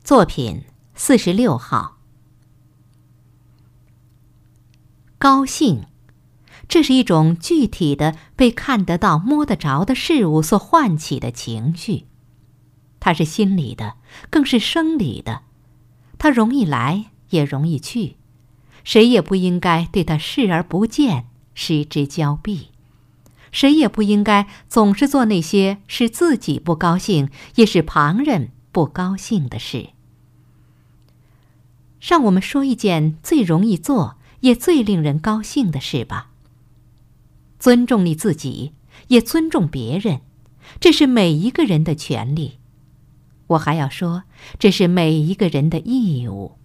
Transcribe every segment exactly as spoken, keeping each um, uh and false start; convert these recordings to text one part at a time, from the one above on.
作品四十六号。高兴，这是一种具体的被看得到摸得着的事物所唤起的情绪，它是心理的，更是生理的，它容易来也容易去，谁也不应该对它视而不见，失之交臂，谁也不应该总是做那些使自己不高兴也使旁人不高兴的事。让我们说一件最容易做也最令人高兴的事吧。尊重你自己，也尊重别人，这是每一个人的权利。我还要说，这是每一个人的义务。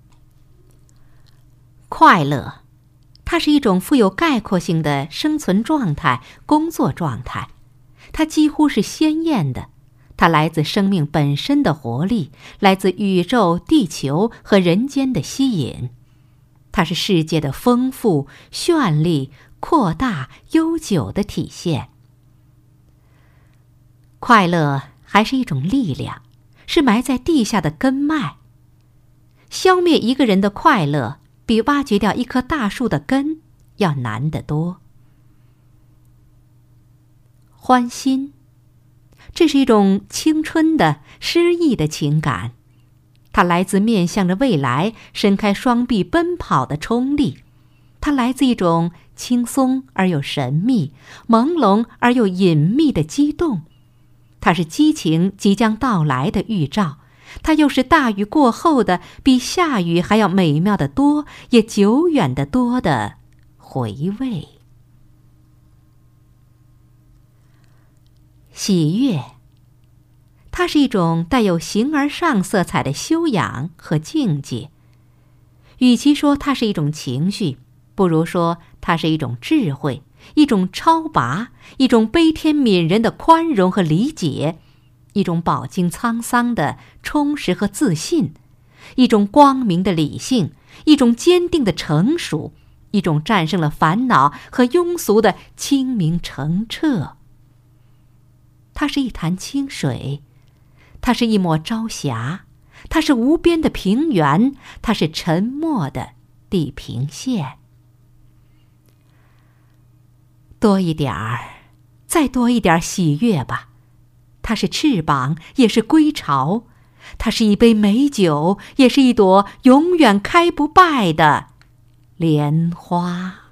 快乐，它是一种富有概括性的生存状态、工作状态，它几乎是鲜艳的，它来自生命本身的活力，来自宇宙、地球和人间的吸引。它是世界的丰富、绚丽、扩大、悠久的体现。快乐还是一种力量，是埋在地下的根脉。消灭一个人的快乐，比挖掘掉一棵大树的根要难得多。欢欣，这是一种青春的、诗意的情感，它来自面向着未来、伸开双臂奔跑的冲力，它来自一种轻松而又神秘、朦胧而又隐秘的激动，它是激情即将到来的预兆，它又是大雨过后的比下雨还要美妙的多，也久远的多的回味。喜悦，它是一种带有形而上色彩的修养和境界。与其说它是一种情绪，不如说它是一种智慧，一种超拔，一种悲天悯人的宽容和理解，一种饱经沧桑的充实和自信，一种光明的理性，一种坚定的成熟，一种战胜了烦恼和庸俗的清明澄澈。它是一潭清水，它是一抹朝霞，它是无边的平原，它是沉默的地平线。多一点儿，再多一点喜悦吧。它是翅膀，也是归巢；它是一杯美酒，也是一朵永远开不败的莲花。